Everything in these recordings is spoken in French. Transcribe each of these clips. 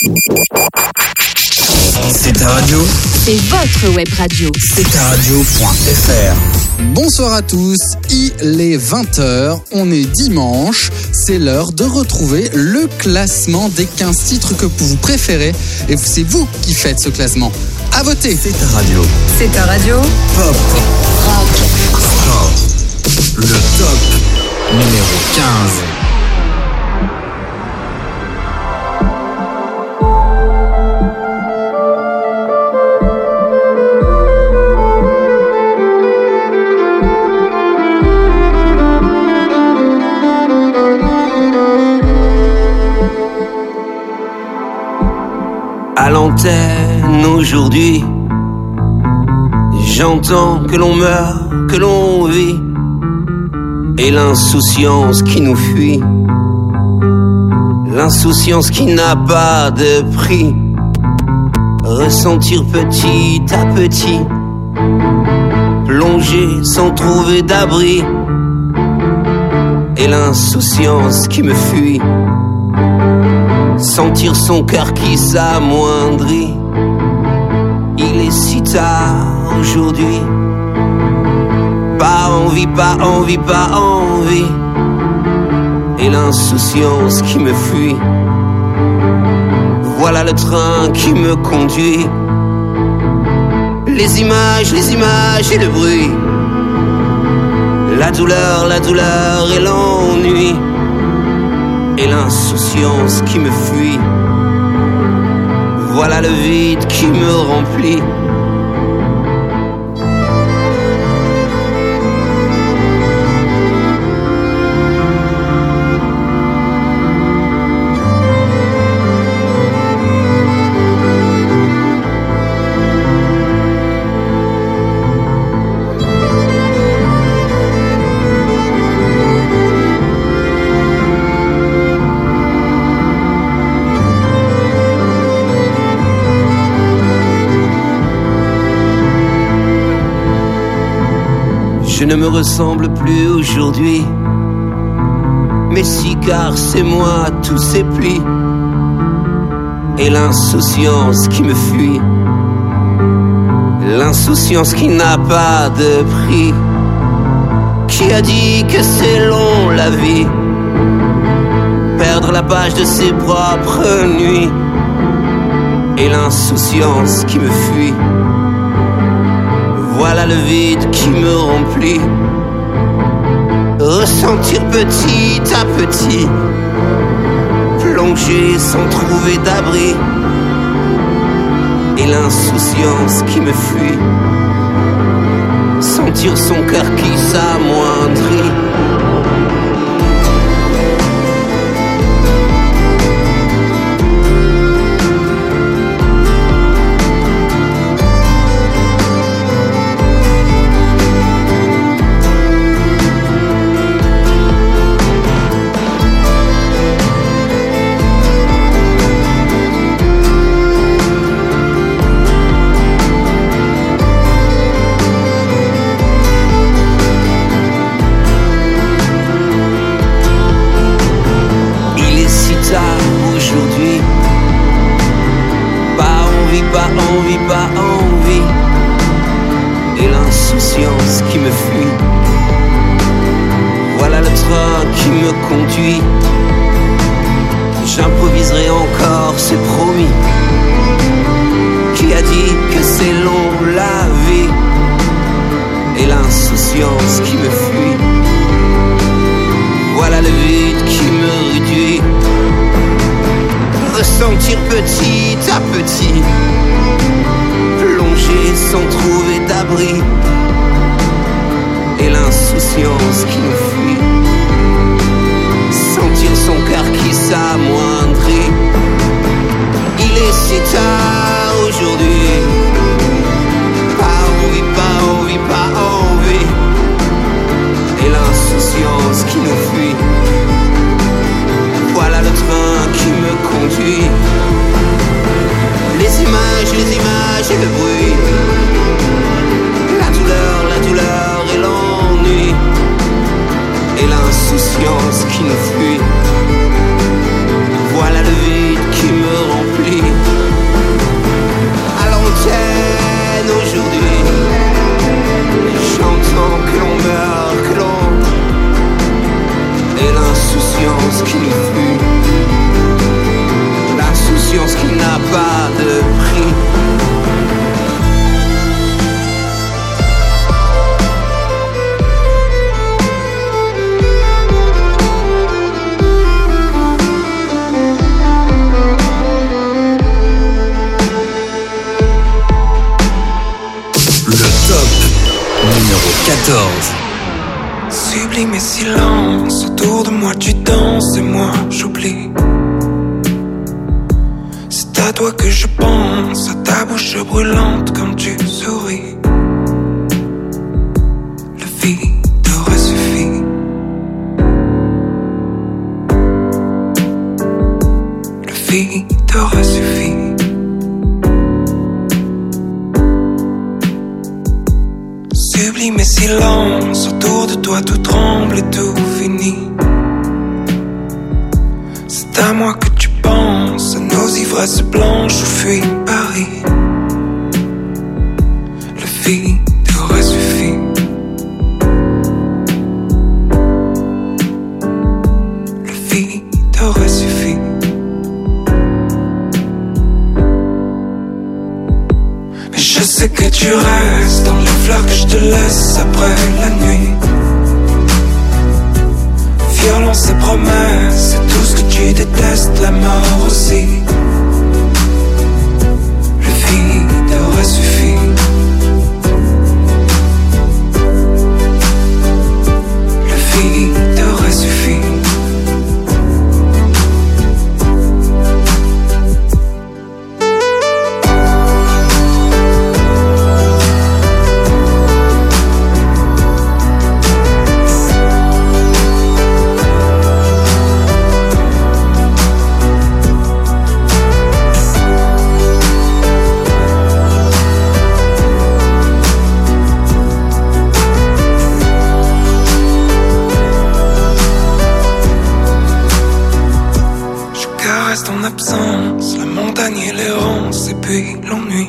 C'est ta radio. C'est votre web radio. C'est ta radio.fr. Bonsoir à tous, il est 20h, on est dimanche, c'est l'heure de retrouver le classement des 15 titres que vous préférez et c'est vous qui faites ce classement. À voter. C'est ta radio. C'est ta radio. Pop. Rock. Rock. Le top numéro 15. À l'antenne aujourd'hui, j'entends que l'on meurt, que l'on vit, et l'insouciance qui nous fuit, l'insouciance qui n'a pas de prix, ressentir petit à petit, plonger sans trouver d'abri, et l'insouciance qui me fuit, sentir son cœur qui s'amoindrit. Il est si tard aujourd'hui. Pas envie, pas envie, pas envie. Et l'insouciance qui me fuit. Voilà le train qui me conduit. Les images et le bruit. La douleur et l'ennui. Et l'insouciance qui me fuit. Voilà le vide qui me remplit. Je ne me ressemble plus aujourd'hui. Mais si, car c'est moi, tous ces plis. Et l'insouciance qui me fuit. L'insouciance qui n'a pas de prix. Qui a dit que c'est long la vie? Perdre la page de ses propres nuits. Et l'insouciance qui me fuit. Voilà le vide qui me remplit. Ressentir petit à petit, plonger sans trouver d'abri. Et l'insouciance qui me fuit. Sentir son cœur qui s'amoindrit. Aujourd'hui, pas envie, et l'insouciance qui me fuit. Voilà le train qui me conduit. J'improviserai encore, c'est promis. Qui a dit que c'est long la vie? Et l'insouciance qui me fuit. Voilà le vide qui me réduit. Ressentir petit à petit, plonger sans trouver d'abri. Et l'insouciance qui nous fuit. Sentir son cœur qui s'amoindrit. Il est si tard aujourd'hui. Pas envie, pas envie, pas envie. Et l'insouciance qui nous fuit. Voilà le train qui me conduit. Les images et le bruit. La douleur et l'ennui. Et l'insouciance qui nous fuit. l'insouciance qui nous fuit, l'insouciance qui n'a pas de prix. Numéro 14. Sublime et silence, autour de moi tu danses et moi j'oublie. C'est à toi que je pense, à ta bouche brûlante quand tu souris. Le vide aurait suffi. Le vide aurait suffi. Sublime et silence, autour de toi tout tremble et tout finit. C'est à moi que tu penses, à nos ivresses blanches où fuit Paris. Le vide aurait suffi. Le vide aurait suffi. Mais je sais que tu restes dans les fleurs que je te laisse après la nuit. Violence et promesses, c'est tout ce que tu détestes, la mort aussi. Le vide aurait suffi. Le vide aurait suffi. En absence, la montagne et l'errance et puis l'ennui.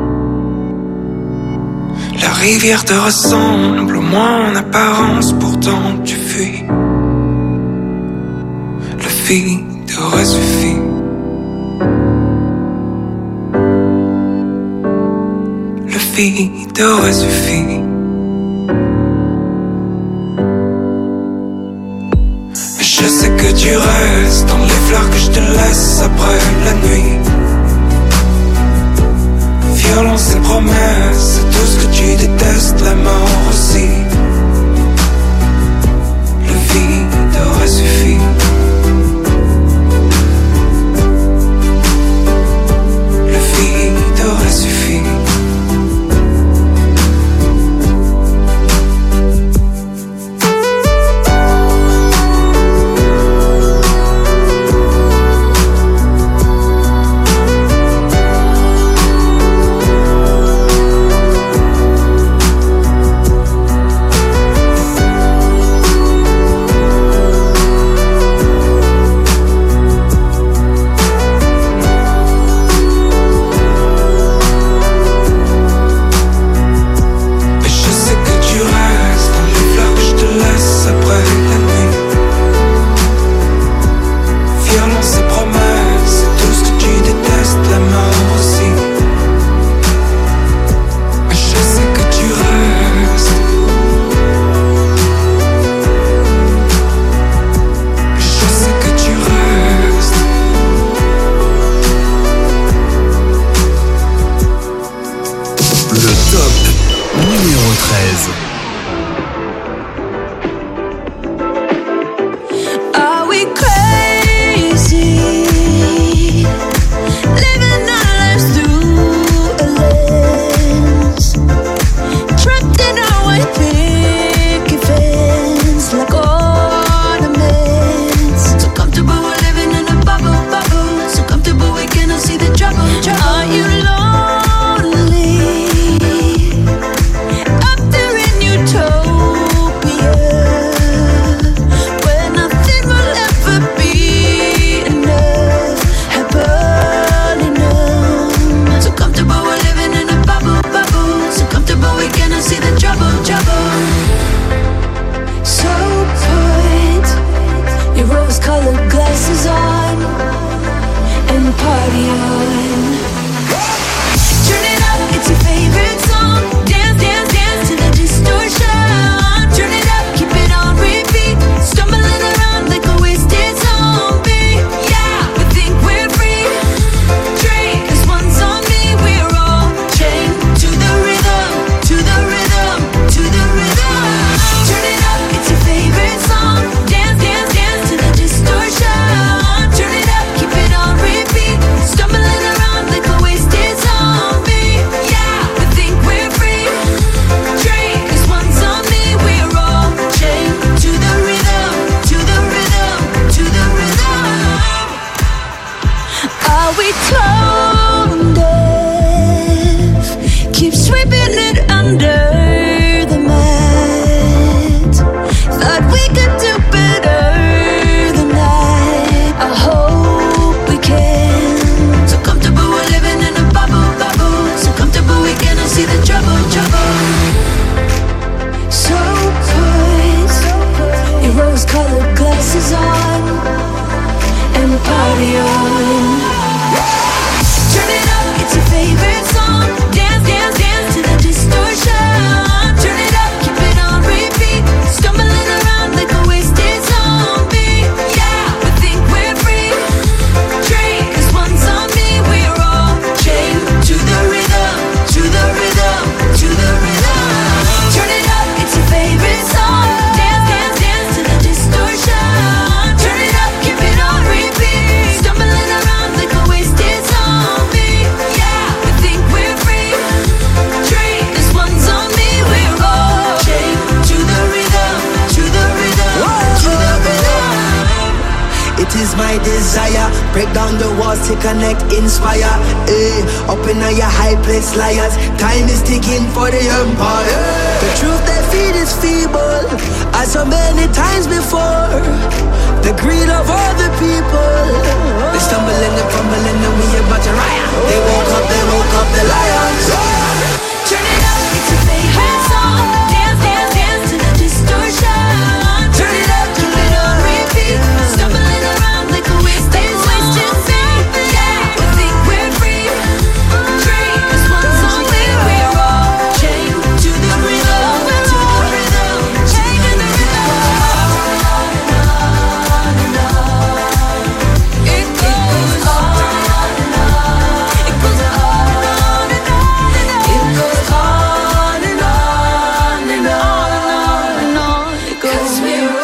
La rivière te ressemble, au moins en apparence, pourtant tu fuis. Le vide aurait suffi. Le vide aurait suffi. Je sais que tu restes dans les fleurs que je te laisse après la nuit. Violence et promesses, c'est tout ce que tu détestes, la mort aussi. Le vide aurait suffi. Le vide aurait suffi. Are we tone deaf? Keep sweeping it under the mat. Thought we could do better than that. I hope we can. So comfortable we're living in a bubble, bubble. So comfortable we cannot see the trouble, trouble. So put your rose-colored glasses on and party on. Turn it up, it's your favorite song. Dance, dance, dance to the distortion. Turn it up, keep it on repeat. Stumbling around like a wasted zombie. Yeah, we think we're free. Drink, 'cause one's on me. We're all chained to the rhythm, to the rhythm, to the rhythm. Turn it up, it's your favorite song. Dance, dance, dance to the distortion. Turn it up, keep it on repeat. Stumbling around like a wasted zombie. Yeah, we think we're free. Drink, 'cause one's on me. We're all chained to the rhythm, to the rhythm, to the rhythm. It is my desire, break down the walls to connect, inspire. Up in your high place, liars. Time is ticking for the empire. The truth they feed is feeble, as so many times before. The greed of all the people. They stumble and they fumble and then we about to riot. They woke up the lions. Turn it up, it's your favorite song. Dance, dance, dance to the distortion. Turn it up, keep it on repeat. Stumbling around like a wasted zombie. Yeah, we think we're free. Drink, 'cause one's on me. We're all chained to the rhythm, to the rhythm, chained to the rhythm. It goes on and on. It goes on and on and on. It goes on and on and on and on. It goes. 'Cause we're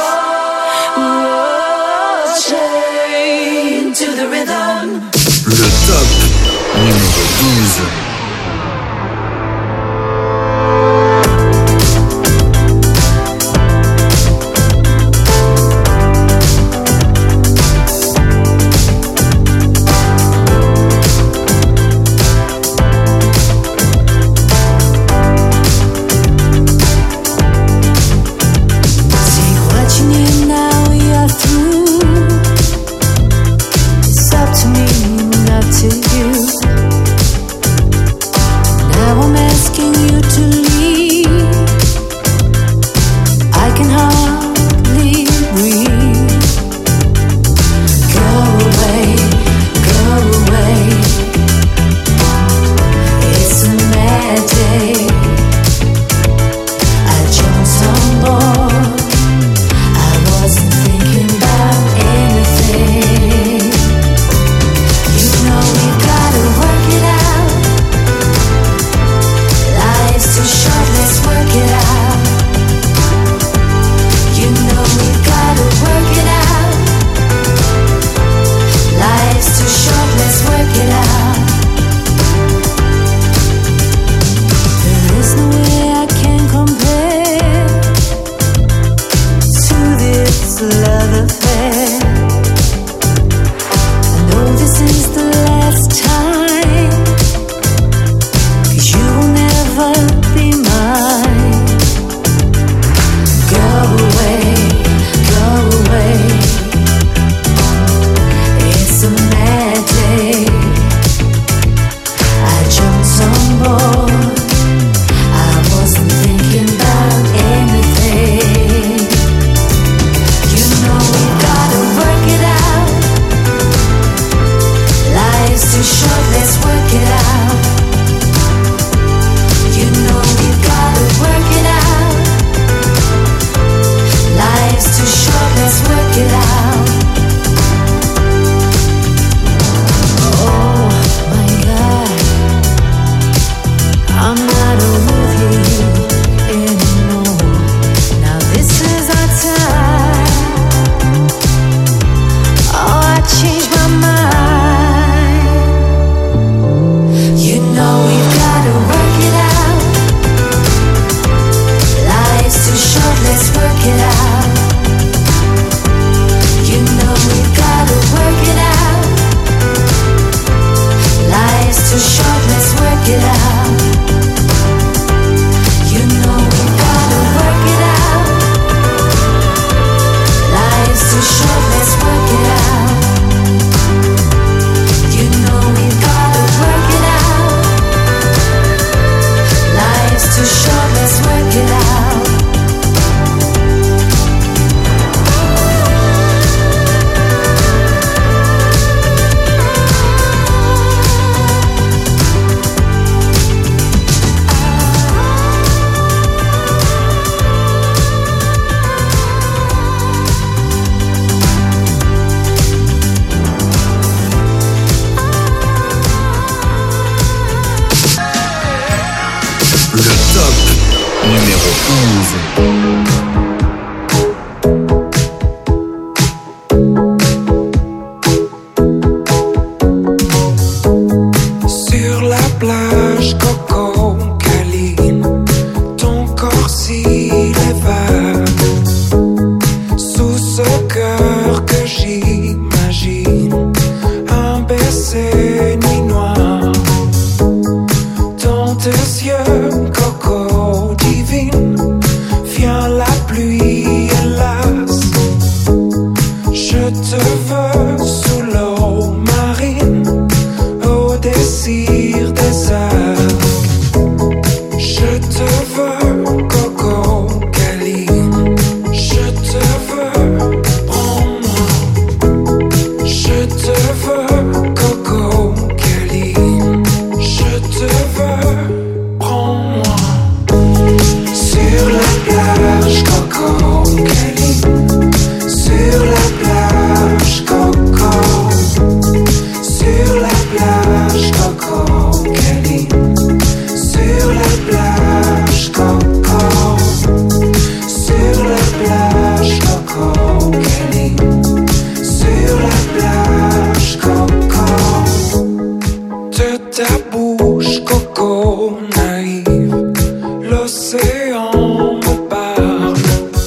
all chained to the rhythm. Le top numéro 12. Take what you need now, you're through. It's up to me, not to you. Sur la plage, coco, câline, ton corps s'il est vague. Sous ce cœur que j'imagine, un baiser nuit noire. Dans tes yeux, coco divine, vient la pluie, hélas. Je te veux sous l'eau marine, au désir des algues. Je te veux, coco câline. Je te veux, prends-moi. Je te veux, coco câline. Je te veux, prends-moi. Sur la plage, coco câline. Sur la plage, coco. Sur la plage, coco câline. Sur la plage, coco. Sur la plage, coco câline. Sur la plage, coco. De ta bouche, coco naïve, l'océan me parle.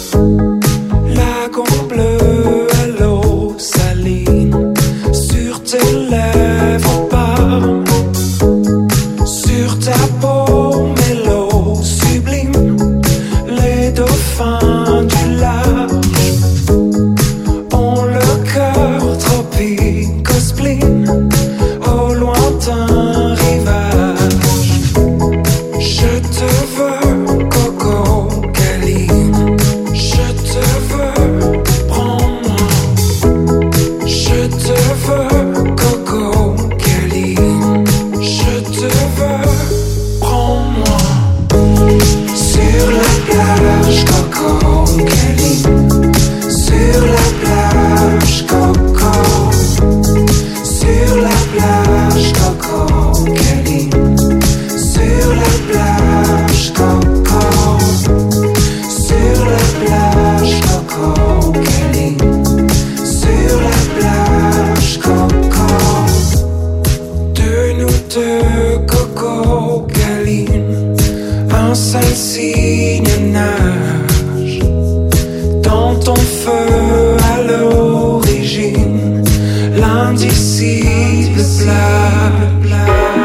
Lagon bleu à l'eau saline, sur tes lèvres parme. Sur ta peau, mélo sublime, les dauphins du large ont le cœur tropique au spleen, au lointain rivage. Je te veux, coco câline. Je te veux, prends-moi. Je te veux, coco câline. Je te veux, prends-moi. Sur la plage, coco câline. Sur la plage, coco. Sur la plage, coco câline. Sur la plage, coco. Sur la plage, coco câline. Sur la plage, coco. De nous deux, coco câline. Un seul signe nage dans ton feu à l'origine, l'indicible plat.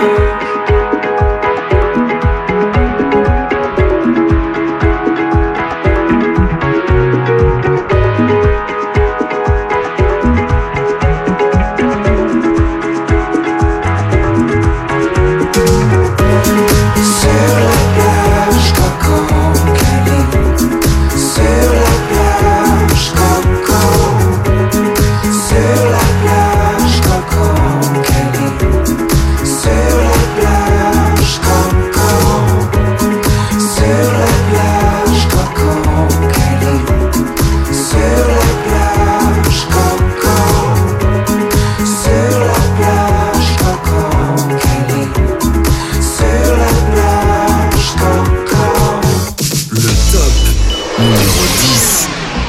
Sur la plage, coco câline. Sur la plage, coco. Sur la plage, coco câline. Sur la plage, coco. Sur la plage, coco câline. Sur la plage, coco. Sur la plage, coco câline. Sur la plage, coco. Le top numéro 10.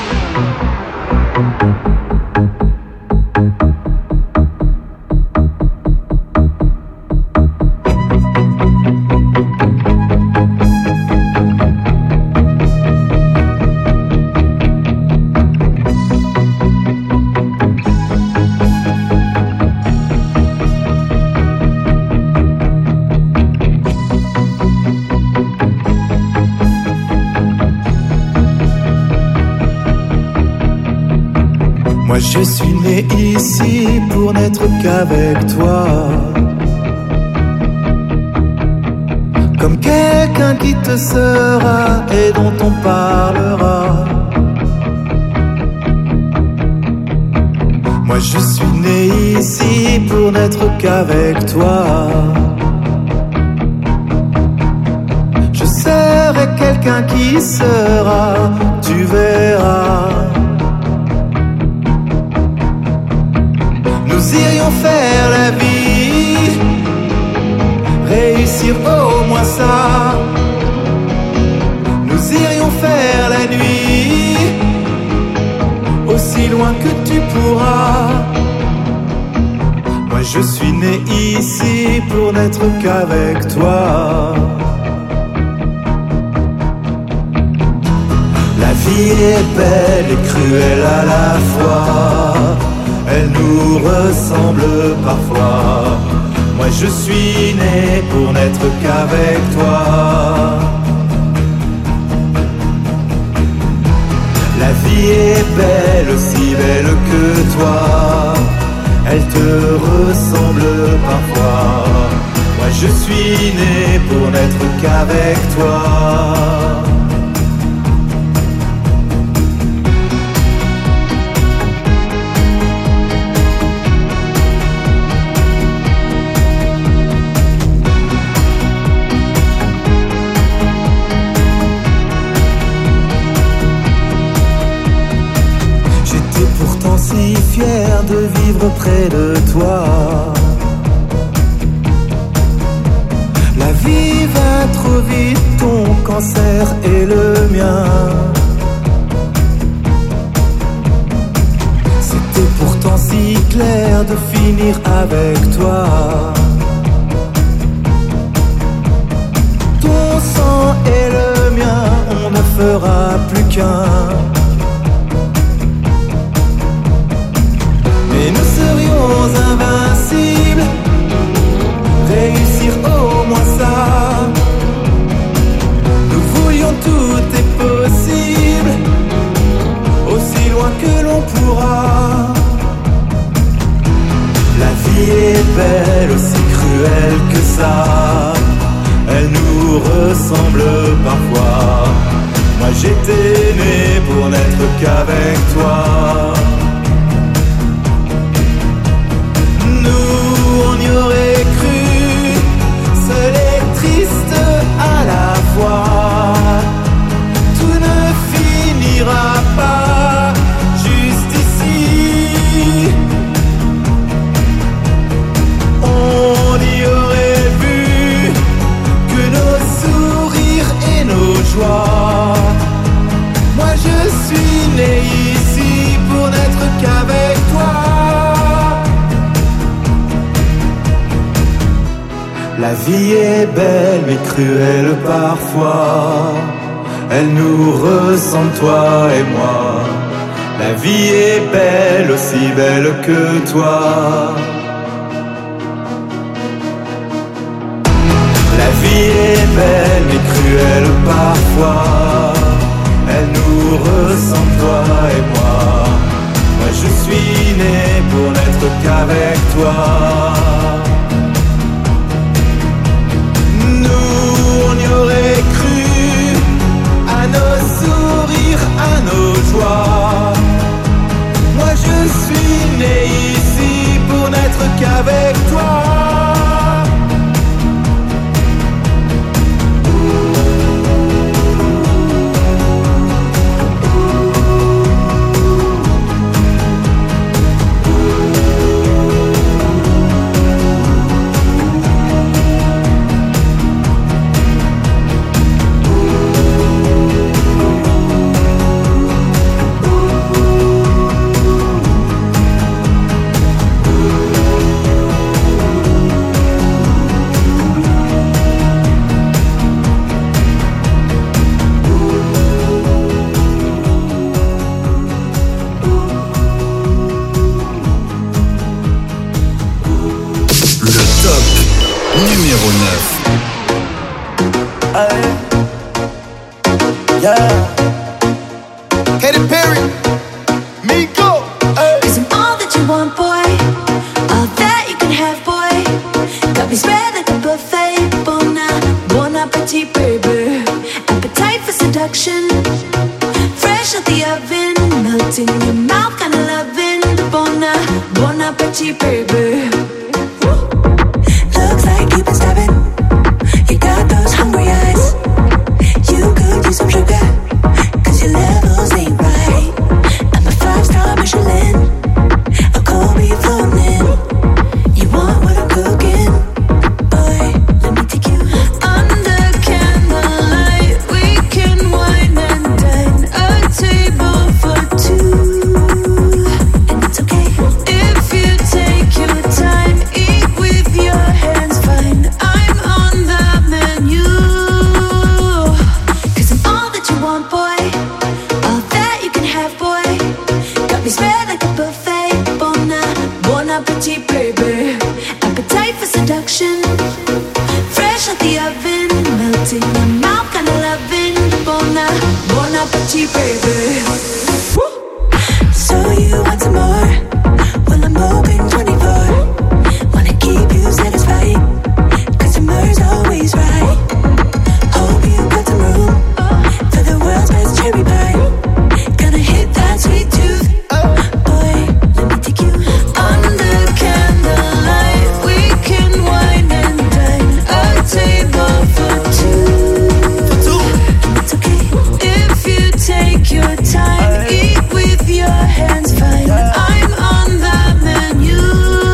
Moi je suis né ici pour n'être qu'avec toi. Comme quelqu'un qui te sera et dont on parlera. Moi je suis né ici pour n'être qu'avec toi. Je serai quelqu'un qui sera, tu verras. Nous irions faire la vie, réussir au moins ça. Nous nous irions faire la nuit, aussi loin que tu pourras. Moi je suis né ici pour n'être qu'avec toi. La vie est belle et cruelle à la fois, elle nous ressemble parfois. Moi je suis né pour n'être qu'avec toi. La vie est belle, aussi belle que toi, elle te ressemble parfois. Moi je suis né pour n'être qu'avec toi. Si fier de vivre près de toi. La vie va trop vite, ton cancer et le mien. C'était pourtant si clair de finir avec toi. Ton sang et le mien, on ne fera plus qu'un. Et nous serions invincibles, réussir au moins ça. Nous voulions tout est possible, aussi loin que l'on pourra. La vie est belle, aussi cruelle que ça, elle nous ressemble parfois. Moi j'étais né pour n'être qu'avec toi. On y aurait cru, seul et triste à la fois. Tout ne finira pas juste ici. On y aurait vu que nos sourires et nos joies. Moi je suis né ici pour n'être qu'avec toi. La vie est belle mais cruelle parfois, elle nous ressemble toi et moi. La vie est belle, aussi belle que toi. La vie est belle mais cruelle parfois, elle nous ressemble toi et moi. Moi je suis né pour n'être qu'avec toi. On y aurait cru à nos sourires, à nos joies. Moi je suis né ici pour n'être qu'avec toi. Under candlelight, we can wine. appetit, baby. Appetite for seduction. Fresh out the oven, melting in your mouth, kind of loving. Bon appetit, baby. Woo! So you want some more? Well, I'm open 24. Wanna keep you satisfied, customer's always right. Hope you got some room for the world's best cherry pie. Gonna hit that sweet tooth. Boy, let me take you under candlelight. We can wine and dine, a table for two. And it's okay if you take your time. Eat with your hands, fine. I'm on the menu.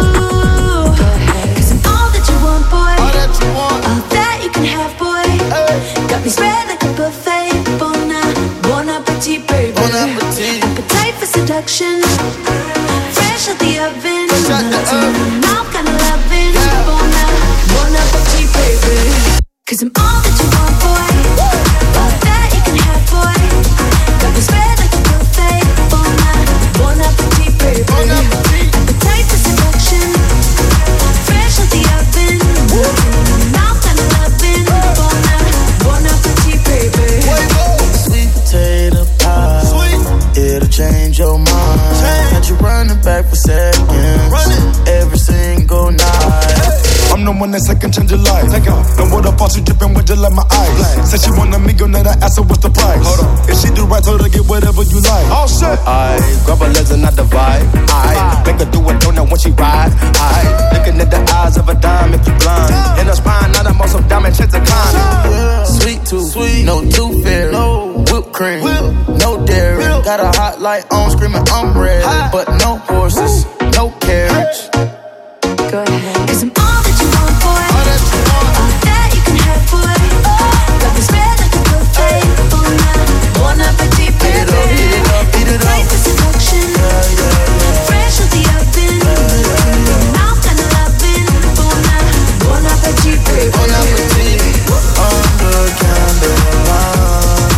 'Cause I'm all that you want, boy. All that you can have, boy. Got me spread like a buffet. Bon appetit, baby. Appetite for seduction. Fresh out the oven. Mouth kind of loving. Bon appetit, baby. 'Cause I'm all that you want, boy. All that you can have, boy. Got me spread like a buffet. Bon appetit, baby. Appetite for seduction. Fresh out the oven. Mouth kind of loving. Bon appetit, baby. Sweet potato pie. Sweet. It'll change your mind. Had you running back for seconds. Every single night. I'm the one that second change your life. Know what the boss, you dripping with just like my eyes. Said she want a meal, now I ask her what's the price. Hold on. If she do right, told her get whatever you like. Oh shit. I grab her legs and I divide. I make her do a donut when she ride. I looking at the eyes of a dime if you blind. In her spine, not a muscle diamond, chance to climb. Sweet tooth, no tooth fairy. Whipped cream, no dairy. Got a hot light on, screaming I'm ready. But no horses, no carriage. Go ahead. 'Cause I'm all that you want, boy. All that you can have, boy. Got me spread like a buffet. Bon appetit, baby. Appetite for seduction. Fresh out the oven. Mouth kind of loving. Bon appetit, baby. Bon appetit. Under candlelight.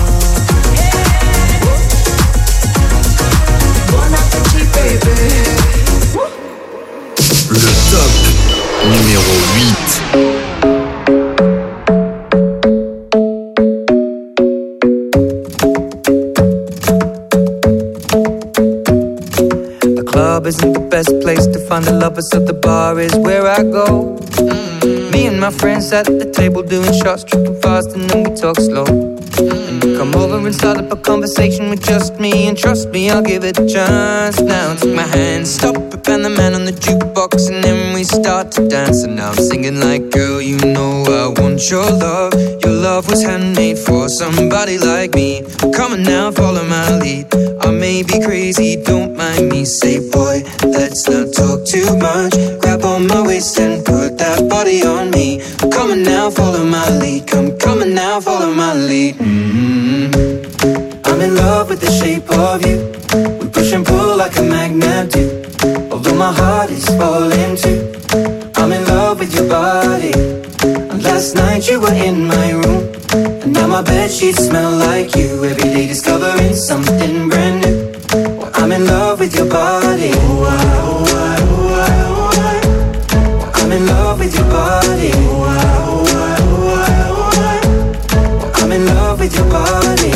Bon appetit, baby. Le top numéro 8. The club isn't the best place to find the lovers, so the bar is where I go. Me and my friends at the table doing shots, tripping fast, and then we talk slow. And you come over and start up a conversation with just me, and trust me, I'll give it a chance. Now take my hand, stop it, and the man on the jukebox, and then we start to dance. And now I'm singing like, girl, you know I want your love. Your love was handmade for somebody like me. Come on now, follow my lead. I may be crazy, don't mind me. Say, boy, let's not talk too much. Grab on my waist and put that body on me. Come on now, follow my lead. Come on now, follow my lead. I'm in love with the shape of you. We push and pull like a magnet do. Although my heart is falling too. I'm in love with your body. And last night you were in my room, and now my bedsheets smell like you. Every day discovering something brand new. Well, I'm in love with your body. I'm in love with your body. I'm in love with your body.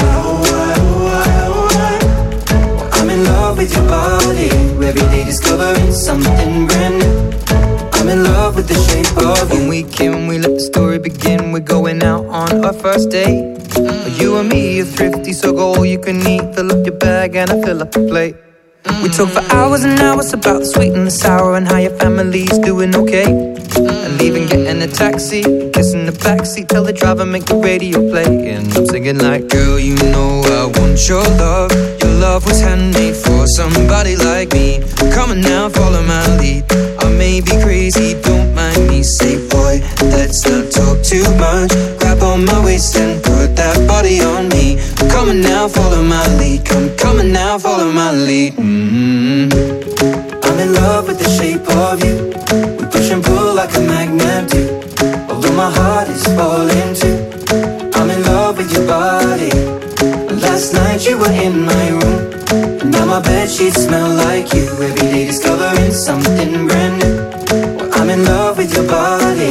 I'm in love with your body. Every day discovering something brand new. I'm in love with the shape of you. When we came, we let the story begin. We're going out on our first date. You and me are thrifty, so go all you can eat. Fill up your bag and I fill up the plate. We talk for hours and hours about the sweet and the sour, and how your family's doing okay. And leaving, getting a taxi, kissing the backseat, tell the driver make the radio play. And I'm singing like, girl, you know I want your love. Your love was handmade for somebody like me. Come on now, follow my lead. I may be crazy, don't mind me. Say, boy, let's not talk too much. Grab on my waist and put that body on me. Come on now, follow my lead. Come on now, follow my lead. I'm in love with the shape of you. We push and pull like a magnet do. Although my heart is falling too. I'm in love with your body. Last night you were in my room, and now my bed bedsheets smell like you. Every day discovering something brand new. Well, I'm in love with your body.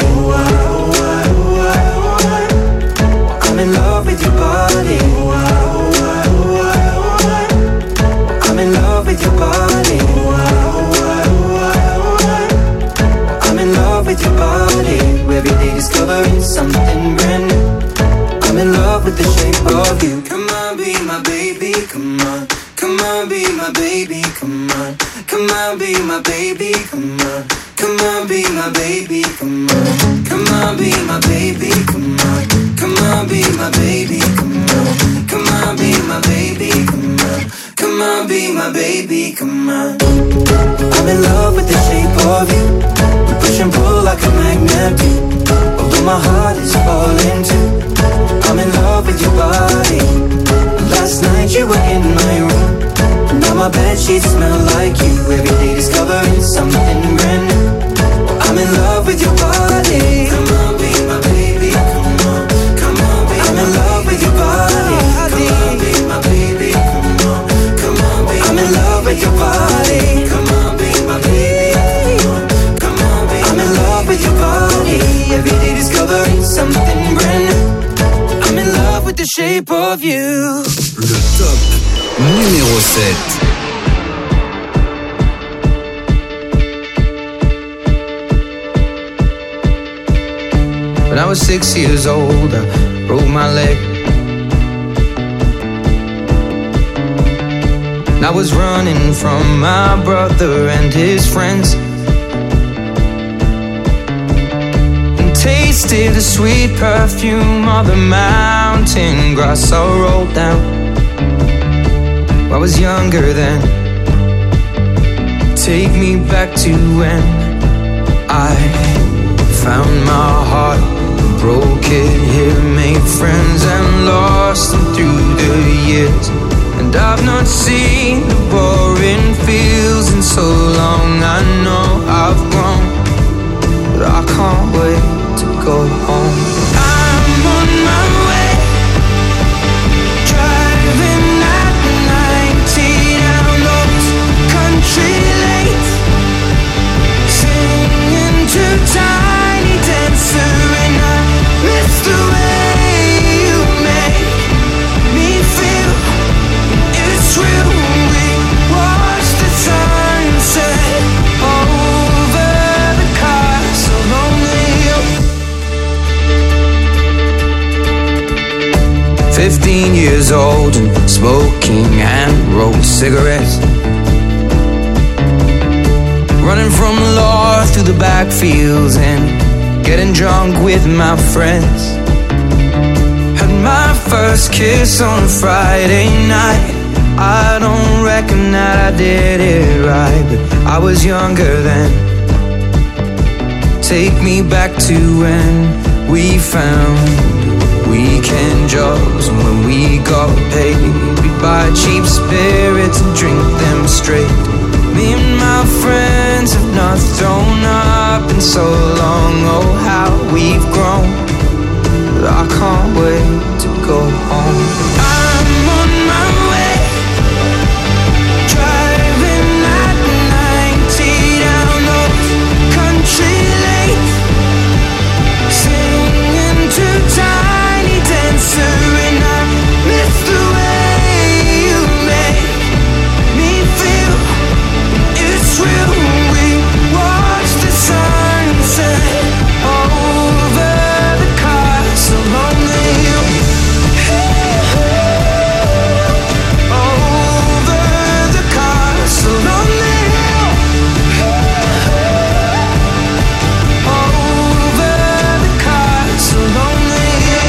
I'm in love with your body. I'm in love with your body. I'm in love with your body. Every day discovering something brand new. I'm in love with the shape of you. Come on, be my baby, come on. Come on, be my baby, come on. Come on, be my baby, come on. Come on, be my baby, come on. Come on, be my baby, come on. Come on, be my baby, come on. Come on, be my baby, come on. Come on, be my baby, come on. I'm in love with the shape of you. We push and pull like a magnet do. Although my heart is falling too. I'm in love with your body. Last night you were in my room. Now my bedsheets smell like you. Every day discovering something brand new. I'm in love with your body. Come on, be my baby, come on. Come on, be I'm in love with your body. Come on, be my baby, come on. Come on, be I'm in love with your body. Come on, be my baby, come on. Come on, be I'm in love with your body. Every day discovering something brand new. I'm in love with the shape of you. Le top numéro 7. When I was 6 years old, I broke my leg. And I was running from my brother and his friends, and tasted the sweet perfume of the mountain grass I rolled down. I was younger then. Take me back to when I found my heart, broke it here, made friends and lost them through the years. And I've not seen the boring fields in so long. I know I've grown, but I can't wait to go home. I'm on my way, driving at 90 down those country lanes, singing to Tiny Dancer, and I miss the way you make me feel. It's real when we watch the sunset over the castle on the hill. 15 years old and smoking and rolled cigarettes, running from the law through the backfields and getting drunk with my friends. Had my first kiss on a Friday night. I don't reckon that I did it right, but I was younger then. Take me back to when we found weekend jobs, and when we got paid, we'd buy cheap spirits and drink them straight. Me and my friends have not thrown up in so long. Oh, how we've grown, but I can't wait to go home. I'm on my way, driving at 90 down those country lanes, singing to Tiny Dancer, and I miss the way you make me feel. It's real when we watch the sunset over the castle on the hill. Over the castle on the hill. Over the castle on the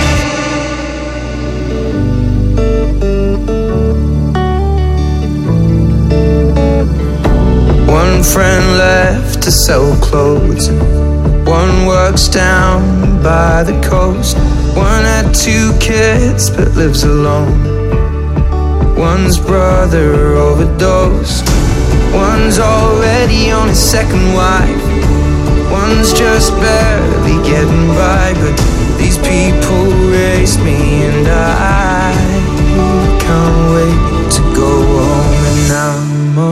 hill. One friend left to sell clothes, and one works down by the coast. One had 2 kids but lives alone. One's brother overdosed. One's already on his second wife. One's just barely getting by. But these people raised me, and I can't wait to go home. And I'm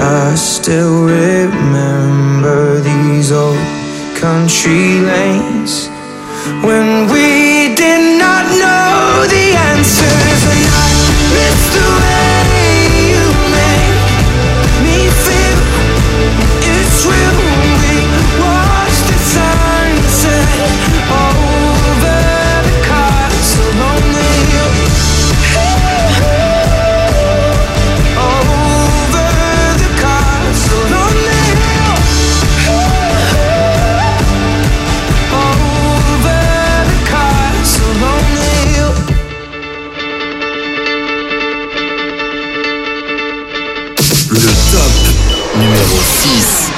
I still remember these old country lanes when we did not know the answers, and I miss the way you make me feel. It's real when we watch the sunset over the castle on the hill. Over the castle on the hill. Over the castle on the hill. Le top numéro 6.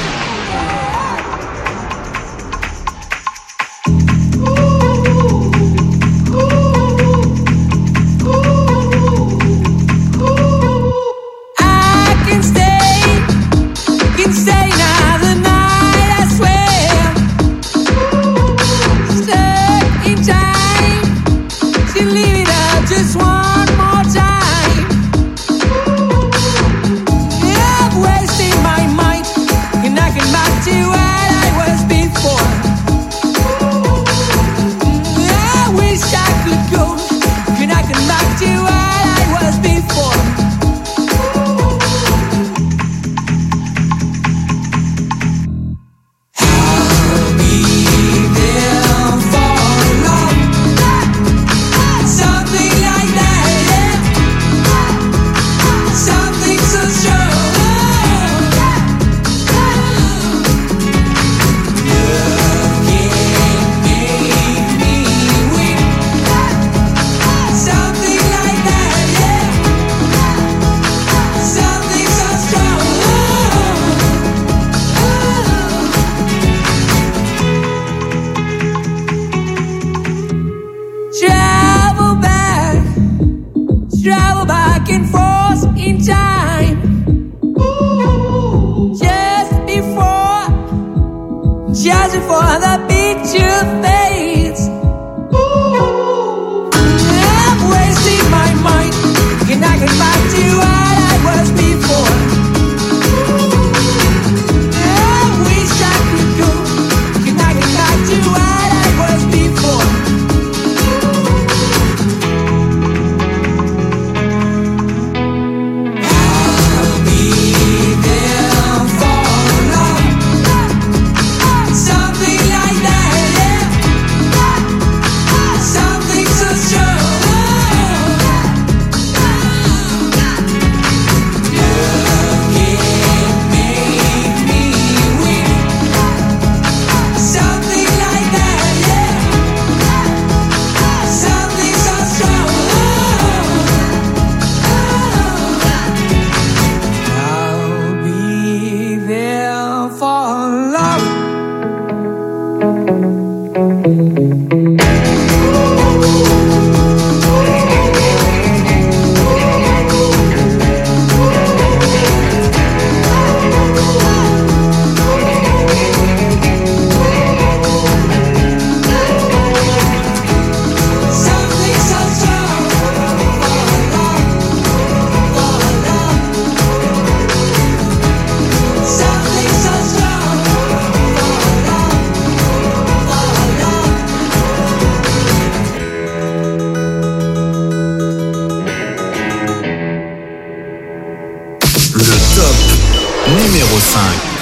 numéro 5.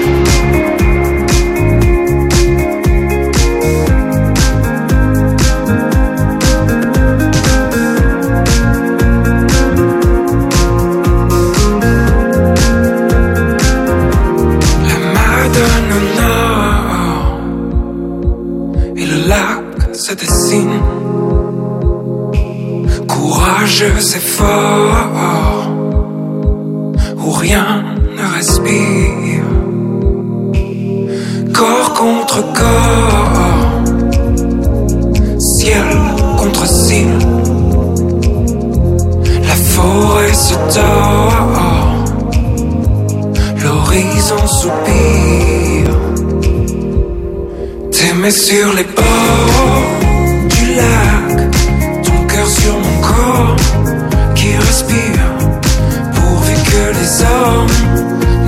Se dessine, courageux et fort, où rien ne respire, corps contre corps, ciel contre ciel, la forêt se tord, l'horizon soupire, t'aimer sur les bords du lac, ton cœur sur mon corps qui respire, pourvu que les hommes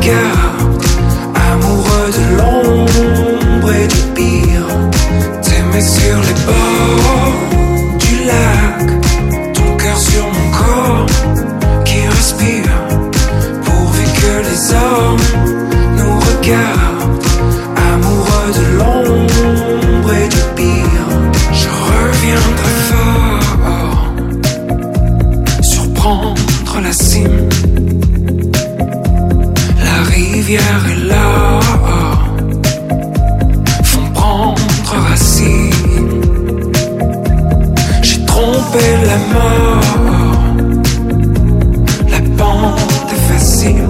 regarde, amoureux de l'ombre et du pire. T'aimais sur les bords du lac, ton cœur sur mon corps qui respire, pourvu que les hommes nous regardent, amoureux de l'ombre et du pire. Je reviendrai fort, surprendre la cime, la rivière est là, font prendre racine. J'ai trompé la mort, la pente est facile.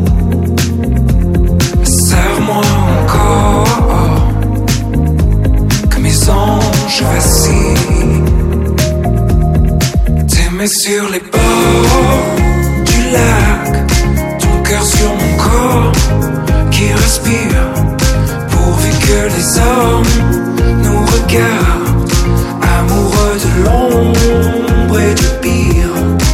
Serre-moi encore, que mes anges vacillent. T'aimais sur les bords du lac, ton cœur sur mon corps qui respire, pourvu que les hommes nous regardent, amoureux de l'ombre et du pire.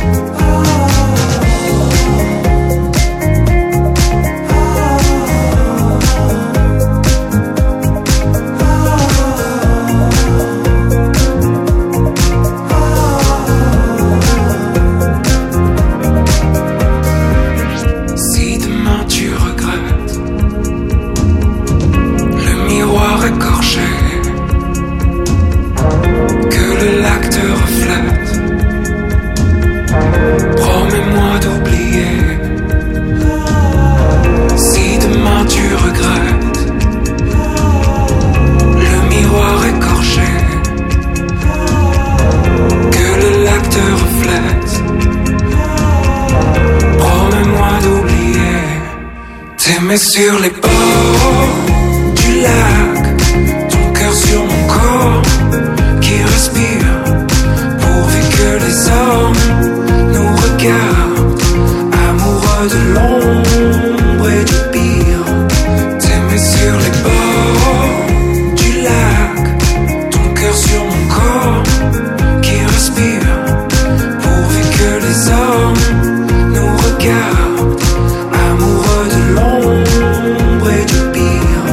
Sur les bords du lac, ton cœur sur mon corps qui respire, pourvu que les hommes nous regardent, amoureux de l'ombre et du pire. T'aimais sur les bords du lac, ton cœur sur mon corps qui respire, pourvu que les hommes nous regardent, amoureux de l'ombre et du pire.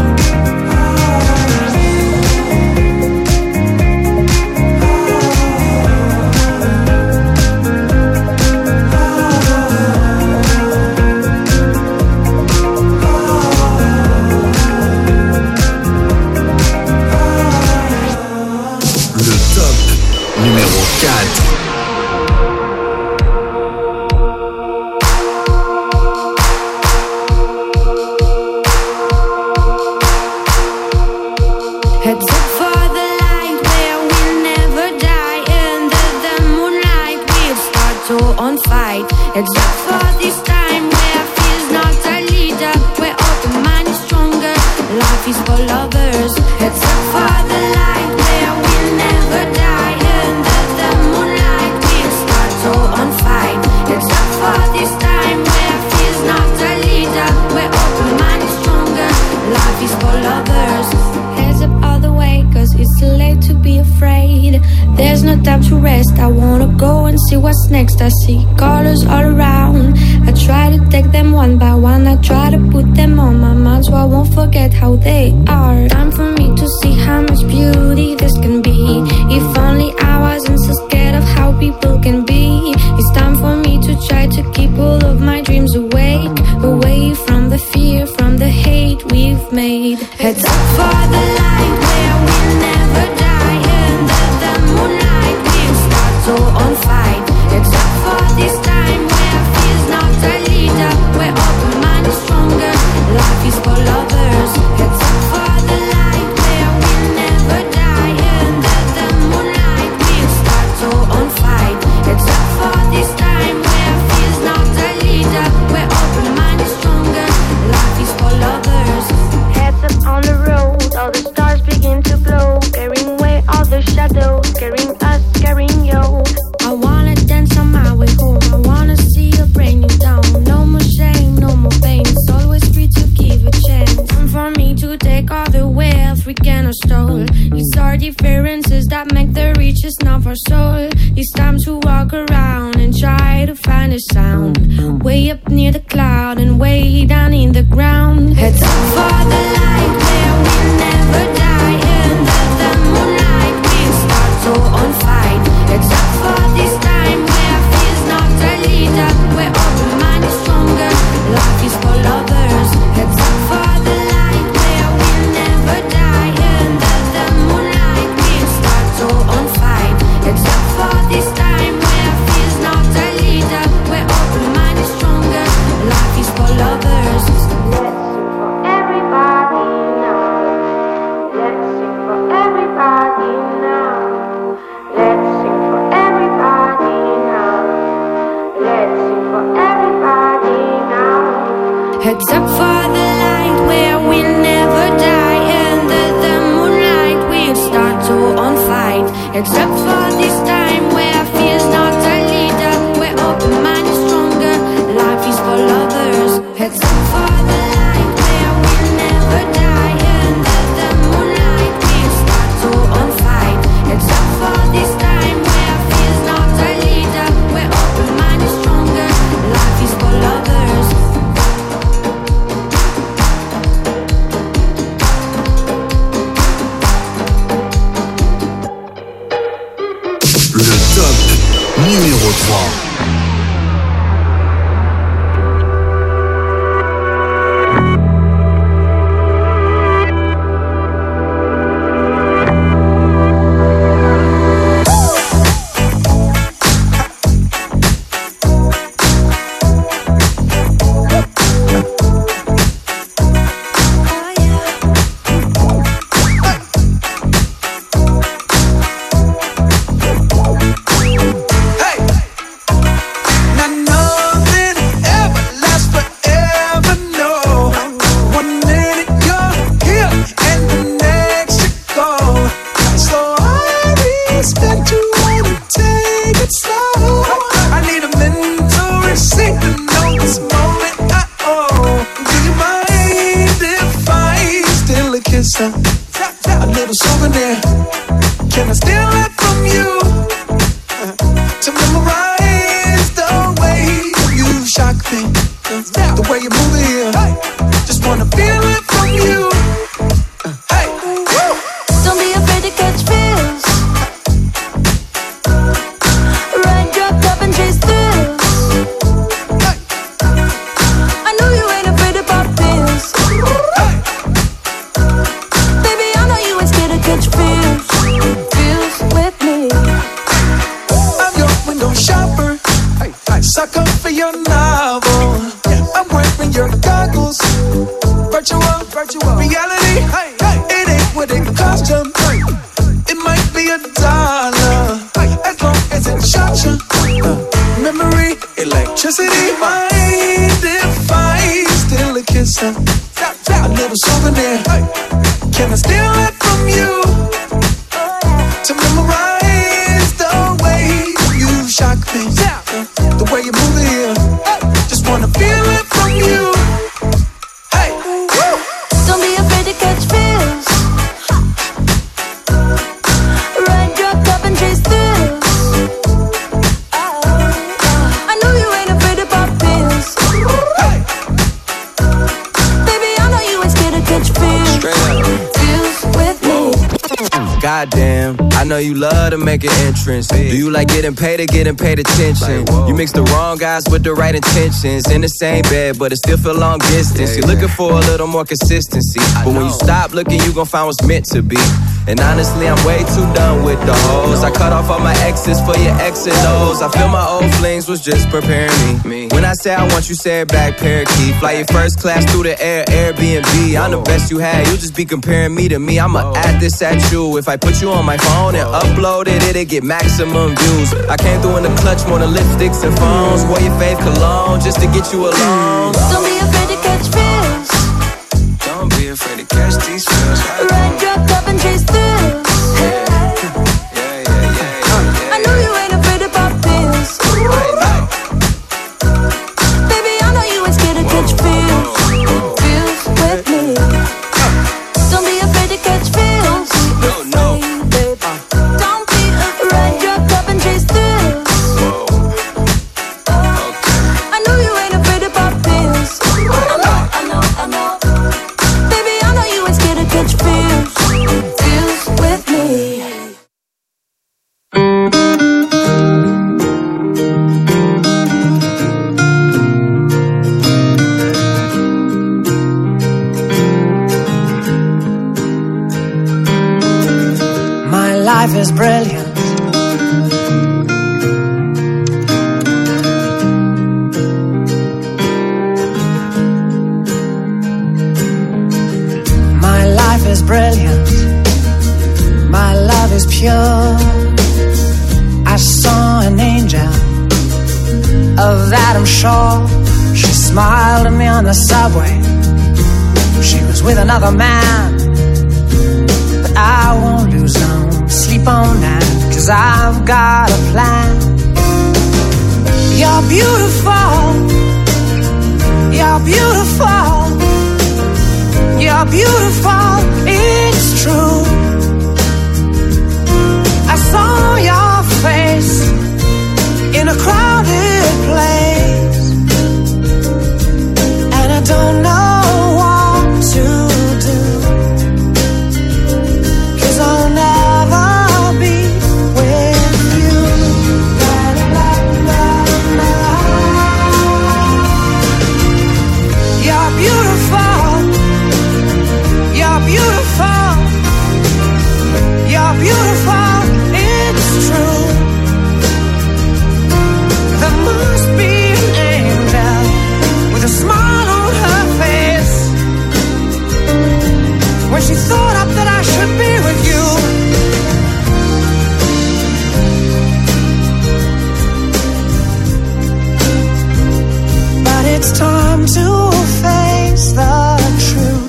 Le top numéro 4. Heads up for the light where we'll never die. Under the moonlight we'll start to on fight. Heads up for this time where fear's not a leader, where open mind is stronger, life is for lovers. Heads up for the light where we'll never die. Under the moonlight we'll start to on fight. Heads up for this time where fear's not a leader, where open mind is stronger, life is for lovers. Heads up all the way, cause it's too late to be afraid. There's no time to rest, I wanna go and see what's next. I see colors all around, I try to take them one by one. I try to put them on my mind so I won't forget how they are. Time for me to see how much beauty this can be. If only I wasn't so scared of how people can be. It's time for me to try to keep all of my dreams awake, away from the fear, from the hate we've made. Heads up for the light where we'll never die. Under the moonlight we'll start to on fight. Heads up for this time where fear's not a leader, where open mind is stronger, life is for lovers. Heads up for the light where we'll never die. Under the moonlight we'll start to on fight. Heads up for this time where fear's not a leader, where open mind is stronger, life is for lovers. Heads up on the road, all the stars begin to glow, carrying away all the shadows, carrying us, carrying you. I wanna dance on my way home, I wanna see a brand new town. No more shame, no more pain, it's always free to give a chance. Time for me to take all the wealth we cannot stole. It's our differences that make the richest of our soul. It's time to walk around and try to find a sound, way up near the cloud and way down in the Heads up for the light where we'll never die. Under the moonlight we'll start to on fight. Heads up for this time where fear's not a leader, where open mind is stronger, life is for lovers. Heads up for the light where we'll never die. Under the moonlight we'll start to on fight. Heads up for this time where fear's not a leader, where open mind is stronger, life is for lovers. Le top numéro 3. A little souvenir. Can I steal it from you? To memorize the way you shock me, the way you move it here. Just wanna feel it from you. Hey, don't be afraid to catch feels. Ride your cup and chase thrills. I know you ain't afraid to pop pills. Baby, I know you ain't scared to catch feels. Feels with me. I'm your window shopper. Sucker for your novel. I'm wearing your goggles. Virtual reality. It ain't what it cost you. It might be $1, as long as it shocks you. Memory, electricity, mind if I steal a kiss? A little souvenir. Can I steal it from you? To memorize the way you shock me, the way you move it here. Just wanna feel it from you. Hey, don't be afraid to catch feels. Ride your cup and chase thrills. I know you ain't afraid to pop pills. Baby, I know you ain't scared to catch feels. Feels with me. Goddamn, I know you love to make an entrance. Do you like getting paid or getting paid attention? You mix the wrong guys with the right intentions. In the same bed, but it still feel long distance. You're looking for a little more consistency, but when you stop looking, you gon' find what's meant to be. And honestly, I'm way too done with the hoes. I cut off all my exes for your X and O's. I feel my old flings was just preparing me. When I say I want you, say it back, parakeet. Fly your first class through the air, Airbnb. I'm the best you had, you just be comparing me to me. I'ma add this at you. If I put you on my phone and upload it, it'll get maximum views. I came through in the clutch, more than lipsticks and phones. Wore your fave cologne just to get you alone. Don't be afraid to catch feels. Don't be afraid to catch these feels. Ride your cup and chase thrills. I know you ain't afraid to pop pills. Baby, I know you ain't scared to catch feels. Feels with me. Don't be afraid to catch feels. No. Don't be afraid. Ride your cup and chase thrills. I know you ain't afraid to pop pills. I know. Baby, I know you ain't scared to catch feels. Feels with me. My life is brilliant. My life is brilliant. My love is pure. I saw an angel, of that I'm sure. She smiled at me on the subway. She was with another man, but I won't lose no sleep on that, 'cause I've got a plan. You're beautiful, you're beautiful, you're beautiful, it's true. I saw your face in a crowded place, and I don't know what to do, 'cause I'll never be with you. La, la, la, la. You're beautiful, you're beautiful, you're beautiful, it's true. There must be an angel with a smile on her face when she thought up that I should be with you. But it's time to face the truth.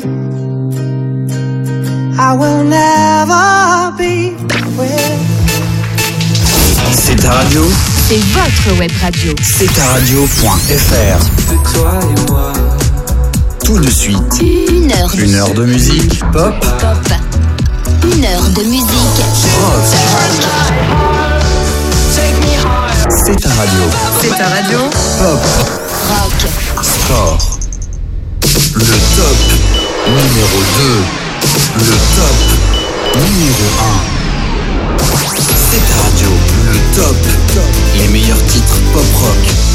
I will never be with. C'est ta radio, C'est votre web radio. c'est ta radio.fr. De toi et moi. Tout de suite, 1 heure. 1 heure de musique pop, Pop. 1 heure de musique. rock. C'est ta radio, C'est ta radio. pop, Rock. sport. Le top numéro 2, le top numéro 1. C'est ta radio, le top, les meilleurs titres pop rock.